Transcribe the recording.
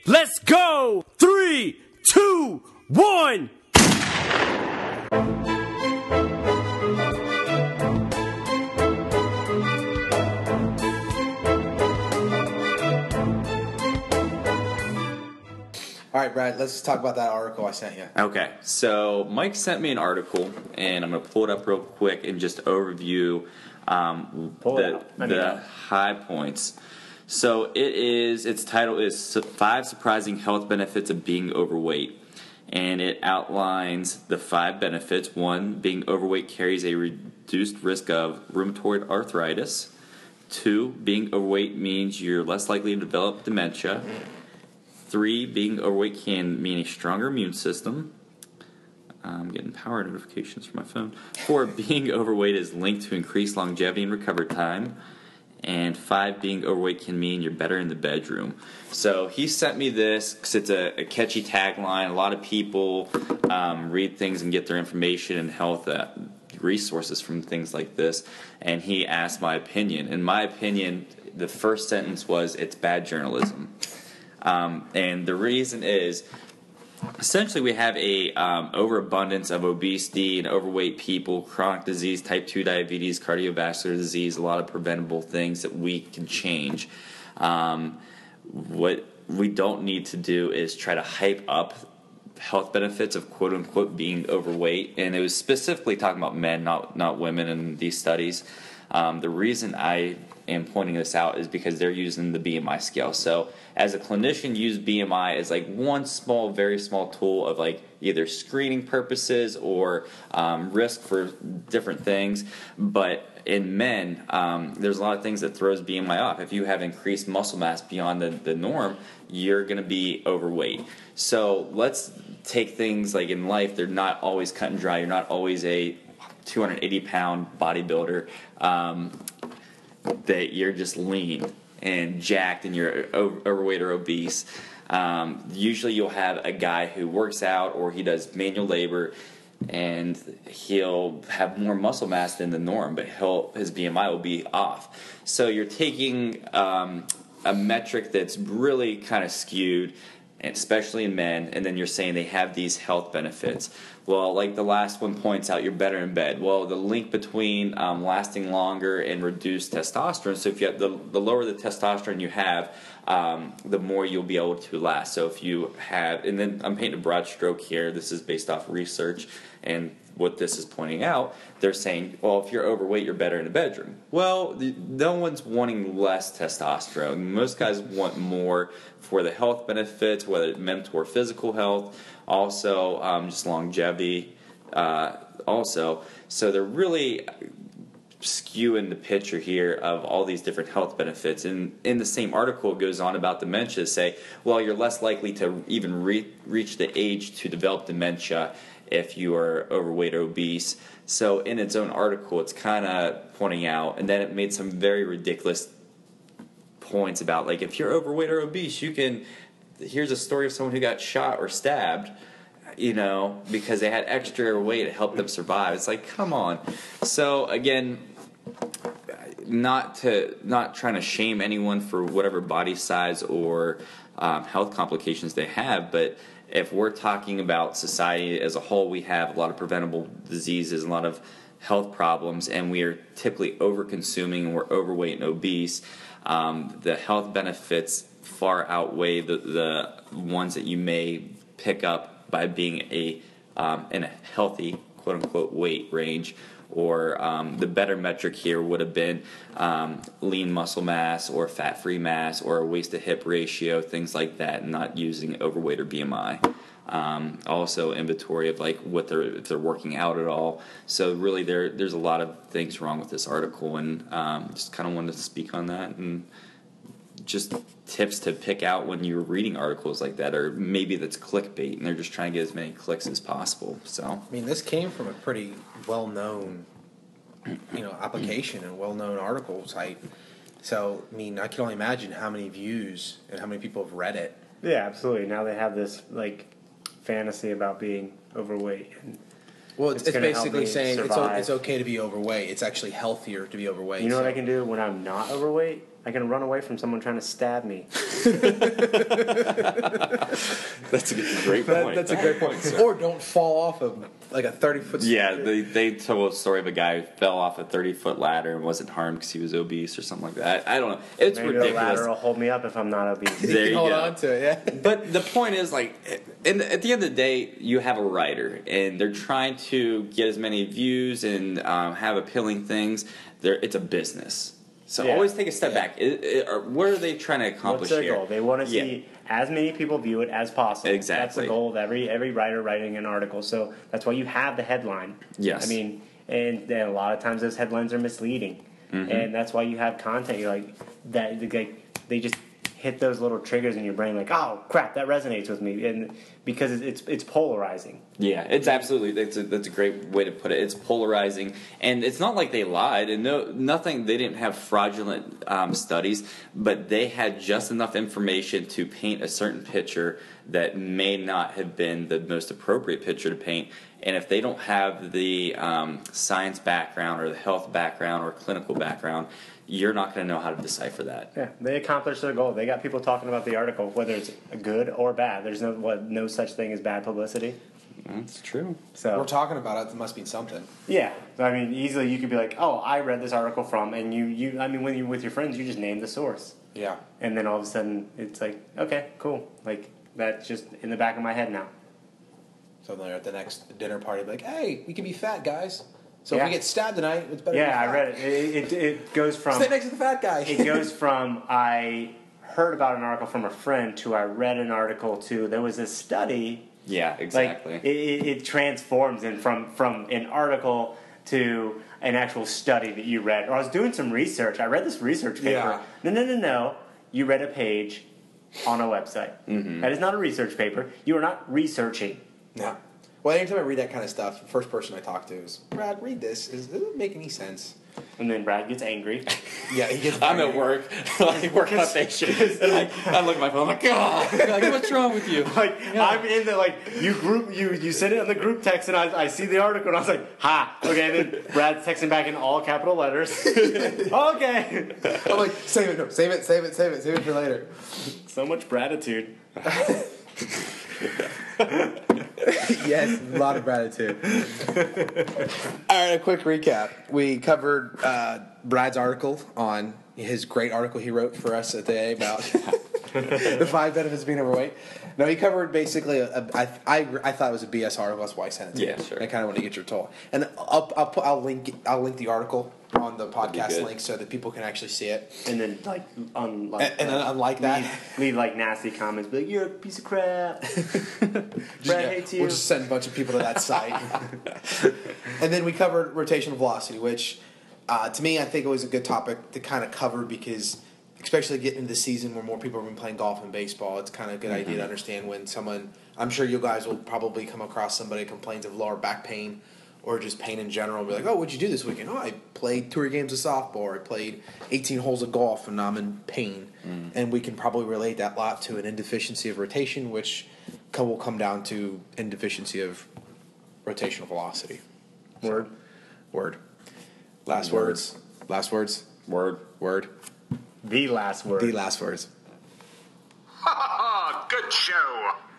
Let's go! 3, 2, 1. All right, Brad, let's talk about that article I sent you. Okay, so Mike sent me an article, and I'm going to pull it up real quick and just overview the high points. So its title is 5 Surprising Health Benefits of Being Overweight. And it outlines the 5 benefits. 1, being overweight carries a reduced risk of rheumatoid arthritis. 2, being overweight means you're less likely to develop dementia. 3, being overweight can mean a stronger immune system. I'm getting power notifications from my phone. 4, being overweight is linked to increased longevity and recovery time. And 5, being overweight can mean you're better in the bedroom. So he sent me this because it's a catchy tagline. A lot of people read things and get their information and health resources from things like this. And he asked my opinion. In my opinion, the first sentence was, it's bad journalism. And the reason is, essentially we have a overabundance of obesity and overweight people, chronic disease, type 2 diabetes, cardiovascular disease, a lot of preventable things that we can change. What we don't need to do is try to hype up health benefits of quote-unquote being overweight. And it was specifically talking about men, not women in these studies. The reason I am pointing this out is because they're using the BMI scale. So as a clinician, use BMI as like one small, very small tool of like either screening purposes or risk for different things. But in men, there's a lot of things that throws BMI off. If you have increased muscle mass beyond the norm, you're going to be overweight. So let's take things like in life, they're not always cut and dry. You're not always a 280-pound bodybuilder. That you're just lean and jacked and you're overweight or obese. Usually you'll have a guy who works out or he does manual labor and he'll have more muscle mass than the norm, but his BMI will be off. So you're taking a metric that's really kind of skewed, especially in men, and then you're saying they have these health benefits. Well, like the last one points out, you're better in bed. Well, the link between lasting longer and reduced testosterone, so if you have the lower the testosterone you have, the more you'll be able to last. So if you have, and then I'm painting a broad stroke here, this is based off research, and what this is pointing out, they're saying, well, if you're overweight, you're better in the bedroom. Well, no one's wanting less testosterone. Most guys want more for the health benefits, whether it's mental or physical health, also just longevity, also. So they're really skewing the picture here of all these different health benefits. And in the same article, it goes on about dementia, say, well, you're less likely to even reach the age to develop dementia if you are overweight or obese. So in its own article, it's kind of pointing out, and then it made some very ridiculous points about, like, if you're overweight or obese, here's a story of someone who got shot or stabbed, because they had extra weight to help them survive. It's like, come on. So again, not trying to shame anyone for whatever body size or health complications they have, but if we're talking about society as a whole, we have a lot of preventable diseases, a lot of health problems, and we are typically over-consuming and we're overweight and obese. The health benefits far outweigh the ones that you may pick up by being in a healthy, quote-unquote, weight range. Or the better metric here would have been lean muscle mass or fat-free mass or a waist-to-hip ratio, things like that, not using overweight or BMI. Also inventory of like if they're working out at all. So really there's a lot of things wrong with this article, and just kind of wanted to speak on that, and just tips to pick out when you're reading articles like that, or maybe that's clickbait and they're just trying to get as many clicks as possible. So I mean, this came from a pretty well-known application and well-known article site. So I mean, I can only imagine how many views and how many people have read it. Yeah, absolutely. Now they have this like fantasy about being overweight, and Well, it's gonna help basically me saying survive. it's okay to be overweight. It's actually healthier to be overweight. You know what so- I can do when I'm not overweight? I can run away from someone trying to stab me. That's a great point. That's a great point. Or don't fall off of like a 30-foot. Yeah, they told a story of a guy who fell off a 30-foot ladder and wasn't harmed because he was obese or something like that. I don't know. It's Maybe the ridiculous. ladder will hold me up if I'm not obese. There you hold go. on to it. Yeah. But the point is, like, at the end of the day, you have a writer, and they're trying to get as many views and have appealing things. It's a business. So Yeah. always take a step back. What are they trying to accomplish What's their here? goal? They want to see as many people view it as possible. Exactly. That's the goal of every writer writing an article. So that's why you have the headline. Yes. I mean, and then a lot of times those headlines are misleading, and that's why you have content. You're like that. They just hit those little triggers in your brain, like, oh crap, that resonates with me, and because it's polarizing. Yeah, it's absolutely that's a great way to put it. It's polarizing, and it's not like they lied and nothing. They didn't have fraudulent studies, but they had just enough information to paint a certain picture that may not have been the most appropriate picture to paint. And if they don't have the science background or the health background or clinical background, you're not going to know how to decipher that. Yeah, they accomplished their goal. They got people talking about the article, whether it's good or bad. There's no such thing as bad publicity. That's true. So We're talking about it. It must mean something. yeah, I mean, easily you could be like, oh, I read this article from, and you I mean, when you're with your friends, you just name the source, Yeah. and then all of a sudden it's like, okay, cool, like that's just in the back of my head now. So they're at the next dinner party, like, hey, we can be fat, guys. So if Yeah. we get stabbed tonight, it's better. to be Yeah, I fat. read it. It goes from Sit next to the fat guy. it goes from I heard about an article from a friend to I read an article to there was a study. Yeah, exactly. Like it transforms in from an article to an actual study that you read. Or I was doing some research. I read this research paper. Yeah. No. You read a page on a website. Mm-hmm. That is not a research paper. You are not researching. No. Well, anytime I read that kind of stuff, the first person I talk to is, Brad, read this. Does it make any sense? And then Brad gets angry. Yeah, he gets. I'm at work, like working on station, and I look at my phone, I'm like, God, like, what's wrong with you? Like I'm in the you send it on the group text and I see the article and I was like, ha, okay. And then Brad's texting back in all capital letters. Okay. I'm like, save it for later. So much gratitude. Yes, a lot of gratitude. All right, a quick recap. We covered Brad's article on his great article he wrote for us today about the 5 benefits of being overweight. No, he covered basically I thought it was a BS article. That's why I sent it to you. Yeah, sure. I kind of want to get your toll, and I'll link the article on the podcast good. link so that people can actually see it. And then And then unlike that, leave like nasty comments, be like, you're a piece of crap. Brad hates you. we'll just send a bunch of people to that site. And then we covered rotational velocity, which to me I think it was a good topic to kind of cover because, especially getting into the season where more people have been playing golf and baseball, it's kind of a good idea to understand when someone. I'm sure you guys will probably come across somebody who complains of lower back pain or just pain in general and be like, oh, what'd you do this weekend? Oh, I played 2 games of softball, or I played 18 holes of golf, and now I'm in pain. And we can probably relate that lot to an indeficiency of rotation, which will come down to indeficiency of rotational velocity. Word. Word. Last Word. words. Last words. Word. Word. The last word. The last words. Ha ha ha! Good show.